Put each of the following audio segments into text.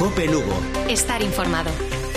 COPE Lugo. Estar informado.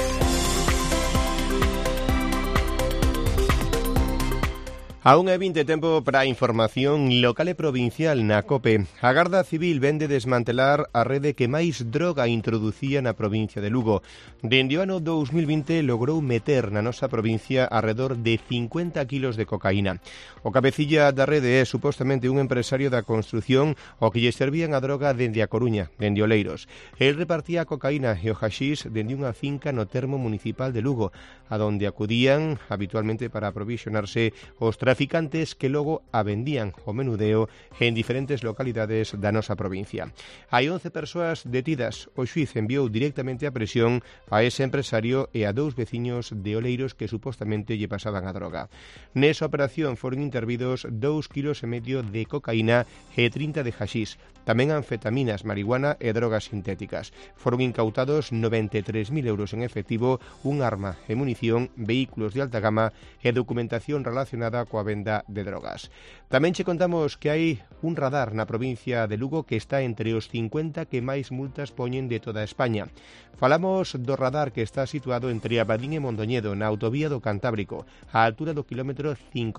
Aún é 20 tempo para a información local e provincial na COPE. A Garda Civil vende desmantelar a rede que máis droga introducía na provincia de Lugo. Dende o ano 2020 logrou meter na nosa provincia arredor de 50 kilos de cocaína. O cabecilla da rede é supostamente un empresario da construción ao que lle servían a droga dende a Coruña, dende Oleiros. El repartía a cocaína e o haxís dende unha finca no termo municipal de Lugo, a donde acudían habitualmente para aprovisionarse os traficantes que logo a vendían o menudeo en diferentes localidades da nosa provincia. Hai 11 persoas detidas. O xuiz enviou directamente a prisión a ese empresario e a 2 veciños de Oleiros que supostamente lle pasaban a droga. Nesa operación foron intervidos 2,5 kilos de cocaína e 30 de haxís, tamén anfetaminas, marihuana e drogas sintéticas. Foron incautados 93.000 euros en efectivo, un arma e munición, vehículos de alta gama e documentación relacionada coa venda de drogas. Tamén che contamos que hai un radar na provincia de Lugo que está entre os 50 que máis multas poñen de toda España. Falamos do radar que está situado entre Abadín e Mondoñedo, na autovía do Cantábrico, á altura do kilómetro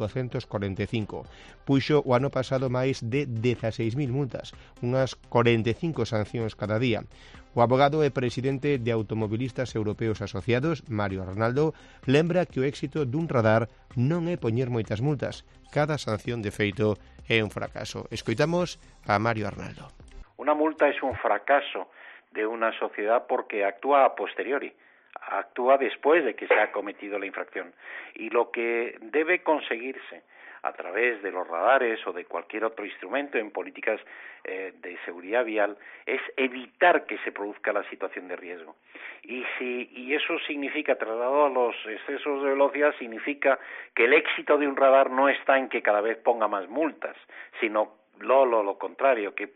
545. Puxo o ano pasado máis de 16.000 multas, unhas 45 sancións cada día. O abogado e presidente de Automobilistas Europeos Asociados, Mario Arnaldo, lembra que o éxito dun radar non é poñer moitas multas. Cada sanción de feito é un fracaso. Escoitamos a Mario Arnaldo. Una multa es un fracaso de una sociedad porque actúa a posteriori, actúa después de que se ha cometido la infracción. Y lo que debe conseguirse a través de los radares o de cualquier otro instrumento en políticas de seguridad vial es evitar que se produzca la situación de riesgo. Y eso significa, trasladado a los excesos de velocidad, significa que el éxito de un radar no está en que cada vez ponga más multas, sino lo contrario, que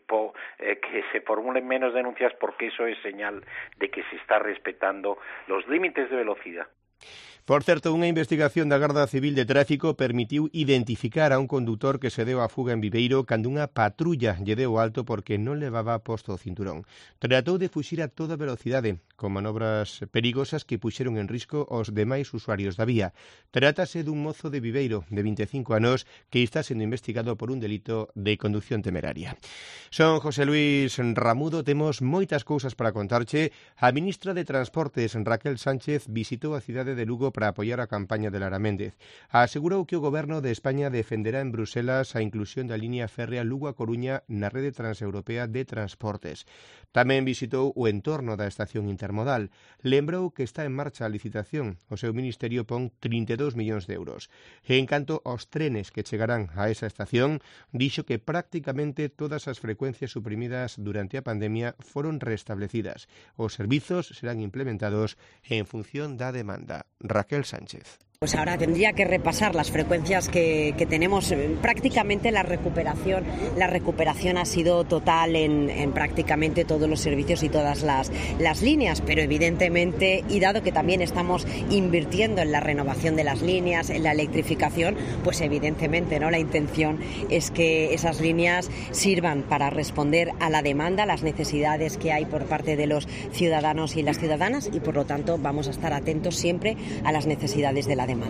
se formulen menos denuncias, porque eso es señal de que se está respetando los límites de velocidad. Por certo, unha investigación da Garda Civil de Tráfico permitiu identificar a un condutor que se deu a fuga en Viveiro cando unha patrulla lle deu alto porque non levaba posto o cinturón. Tratou de fuxir a toda velocidade, con manobras perigosas que puxeron en risco aos demais usuarios da vía. Trátase dun mozo de Viveiro, de 25 anos, que está sendo investigado por un delito de conducción temeraria. Son José Luis Ramudo, temos moitas cousas para contarche. A ministra de Transportes, Raquel Sánchez, visitou a cidade de Lugo para apoiar a campaña de Lara Méndez. Asegurou que o Goberno de España defenderá en Bruselas a inclusión da liña férrea Lugo a Coruña na rede transeuropea de transportes. Tamén visitou o entorno da estación intermodal. Lembrou que está en marcha a licitación. O seu ministerio pon 32 millóns de euros. E en canto aos trenes que chegarán a esa estación, dixo que prácticamente todas as frecuencias suprimidas durante a pandemia foron restablecidas. Os servizos serán implementados en función da demanda. Raquel Sánchez. Pues ahora tendría que repasar las frecuencias que tenemos. Prácticamente la recuperación ha sido total en prácticamente todos los servicios y todas las líneas, pero evidentemente, y dado que también estamos invirtiendo en la renovación de las líneas, en la electrificación, pues evidentemente, ¿no?, la intención es que esas líneas sirvan para responder a la demanda, a las necesidades que hay por parte de los ciudadanos y las ciudadanas, y por lo tanto vamos a estar atentos siempre a las necesidades de la demanda.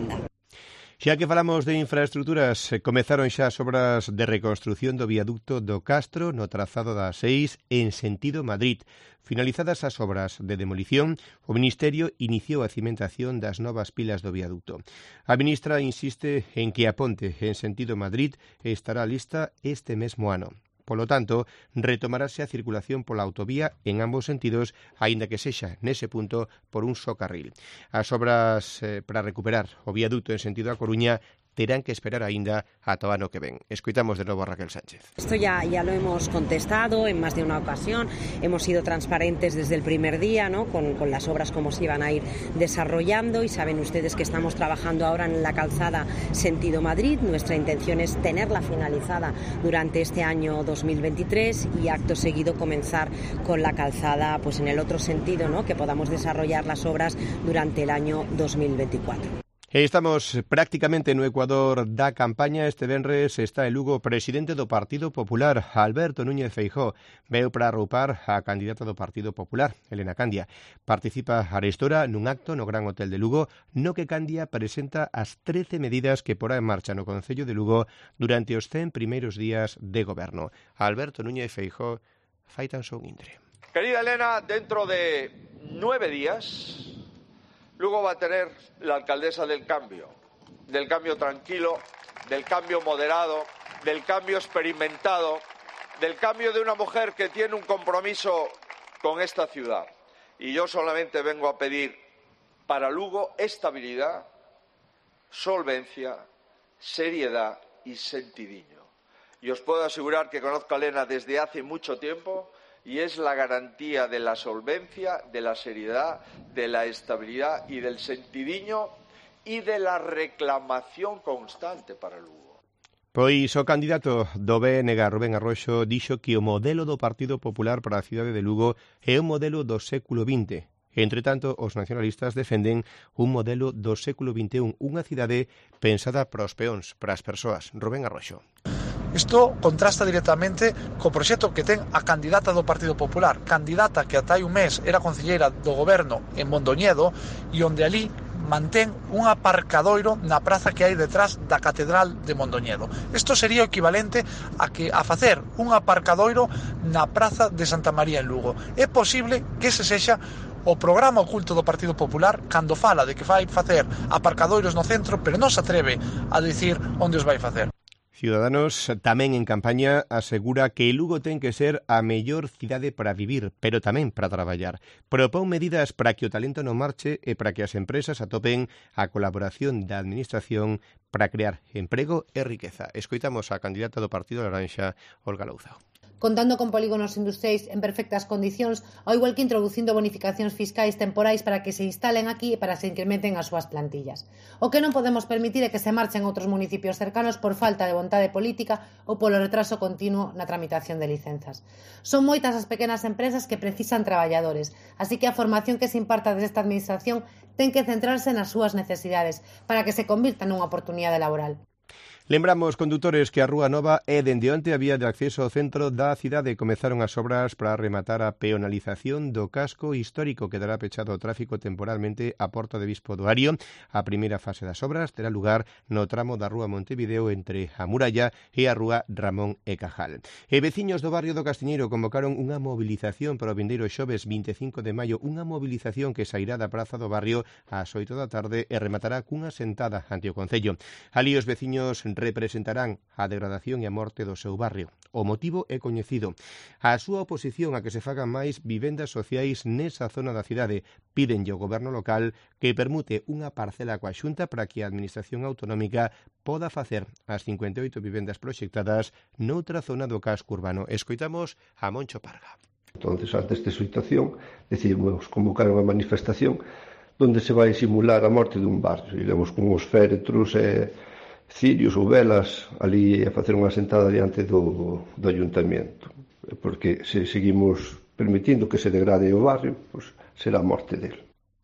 Xa que falamos de infraestructuras, comezaron xa as obras de reconstrución do viaducto do Castro no trazado da A6 en sentido Madrid. Finalizadas as obras de demolición, o Ministerio iniciou a cimentación das novas pilas do viaducto. A ministra insiste en que a ponte en sentido Madrid estará lista este mesmo ano. Polo tanto, retomarase a circulación pola autovía en ambos sentidos, aínda que sexa nese punto por un só carril. As obras para recuperar o viaduto en sentido a Coruña terán que esperar aínda ata o ano que ven. Escoitamos de novo a Raquel Sánchez. Esto ya lo hemos contestado en más de una ocasión. Hemos sido transparentes desde el primer día, ¿no?, con las obras como se iban a ir desarrollando, y saben ustedes que estamos trabajando ahora en la calzada sentido Madrid. Nuestra intención es tenerla finalizada durante este año 2023 y acto seguido comenzar con la calzada pues en el otro sentido, ¿no?, que podamos desarrollar las obras durante el año 2024. Estamos prácticamente no Ecuador da campaña. Este venres está en Lugo presidente do Partido Popular, Alberto Núñez Feijóo. Veu para arroupar a candidata do Partido Popular, Elena Candia. Participa arestora nun acto no Gran Hotel de Lugo, no que Candia presenta as 13 medidas que porá en marcha no Concello de Lugo durante os 100 primeiros días de goberno. Alberto Núñez Feijóo fai tan só un intre. Querida Elena, dentro de 9 días... Lugo va a tener la alcaldesa del cambio tranquilo, del cambio moderado, del cambio experimentado, del cambio de una mujer que tiene un compromiso con esta ciudad. Y yo solamente vengo a pedir para Lugo estabilidad, solvencia, seriedad y sentidiño. Y os puedo asegurar que conozco a Elena desde hace mucho tiempo y es la garantía de la solvencia, de la seriedad, de la estabilidad y del sentidiño y de la reclamación constante para Lugo. Pois o candidato do BNG, Rubén Arroxo, dixo que o modelo do Partido Popular para a cidade de Lugo é un modelo do século XX. Entre tanto, os nacionalistas defenden un modelo do século XXI, unha cidade pensada para os peóns, para as persoas. Rubén Arroxo. Isto contrasta directamente co proxecto que ten a candidata do Partido Popular, candidata que ata hai un mes era concelleira do goberno en Mondoñedo e onde ali mantén un aparcadoiro na praza que hai detrás da Catedral de Mondoñedo. Isto sería o equivalente a facer un aparcadoiro na praza de Santa María en Lugo. É posible que ese sexa o programa oculto do Partido Popular cando fala de que vai facer aparcadoiros no centro, pero non se atreve a dicir onde os vai facer. Ciudadanos tamén en campaña asegura que Lugo ten que ser a mellor cidade para vivir, pero tamén para traballar. Propón medidas para que o talento non marche e para que as empresas atopen a colaboración da administración para crear emprego e riqueza. Escoitamos a candidata do Partido Laranxa, Olga Louzao. Contando con polígonos industriais en perfectas condicións, ao igual que introducindo bonificacións fiscais temporais para que se instalen aquí e para que se incrementen as súas plantillas. O que non podemos permitir é que se marchen a outros municipios cercanos por falta de vontade política ou polo retraso continuo na tramitación de licenzas. Son moitas as pequenas empresas que precisan traballadores, así que a formación que se imparta desde esta administración ten que centrarse nas súas necesidades para que se convirta nunha oportunidade laboral. Lembramos, condutores, que a Rúa Nova é dende onte a vía de acceso ao centro da cidade. Comezaron as obras para rematar a peonalización do casco histórico que dará pechado ao tráfico temporalmente a Porta de Bispo do Ario. A primeira fase das obras terá lugar no tramo da Rúa Montevideo entre a Muralla e a Rúa Ramón e Cajal. E veciños do barrio do Castiñeiro convocaron unha movilización para o vindeiro xoves 25 de maio, unha movilización que sairá da Praza do Barrio ás 8 da tarde e rematará cunha sentada ante o Concello. Ali os veciños representarán a degradación e a morte do seu barrio. O motivo é coñecido. A súa oposición a que se fagan máis vivendas sociais nesa zona da cidade. Pídenlle ao goberno local que permute unha parcela coa Xunta para que a administración autonómica poda facer as 58 vivendas proxectadas noutra zona do casco urbano. Escoitamos a Moncho Parga. Entonces, ante esta situación, decidimos convocar unha manifestación onde se vai simular a morte dun barrio. Iremos con os féretros e cirios ou velas ali a facer unha sentada diante do ayuntamiento, porque se seguimos permitindo que se degrade o barrio, pois será a morte dele.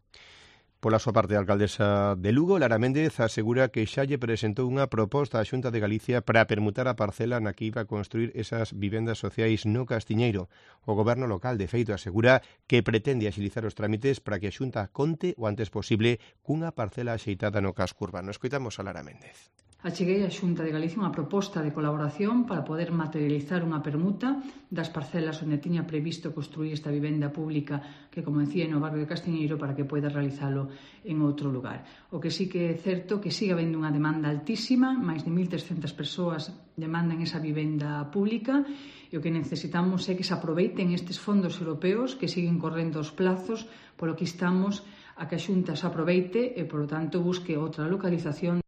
Pola súa parte, a alcaldesa de Lugo, Lara Méndez, asegura que xa lle presentou unha proposta á Xunta de Galicia para permutar a parcela na que iba a construir esas vivendas sociais no Castiñeiro. O goberno local, de feito, asegura que pretende axilizar os trámites para que a Xunta conte o antes posible cunha parcela axeitada no casco urbano. Escoitamos a Lara Méndez. Acheguei á Xunta de Galicia unha proposta de colaboración para poder materializar unha permuta das parcelas onde tiña previsto construir esta vivenda pública que, como decía, no barrio de Castiñeiro para que poida realizalo en outro lugar. O que sí que é certo que sigue habendo unha demanda altísima, máis de 1.300 persoas demandan esa vivenda pública e o que necesitamos é que se aproveiten estes fondos europeos que siguen correndo os plazos, polo que estamos a que a Xunta se aproveite e, por lo tanto, busque outra localización.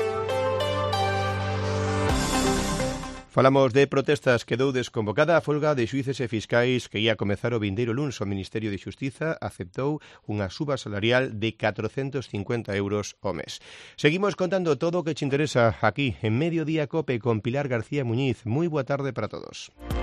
Falamos de protestas. Quedou desconvocada a folga de xuíces e fiscais que ia comezar o vindeiro luns. O Ministerio de Xustiza aceptou unha suba salarial de 450 euros ao mes. Seguimos contando todo o que te interesa aquí en Mediodía Cope con Pilar García Muñiz. Moi boa tarde para todos.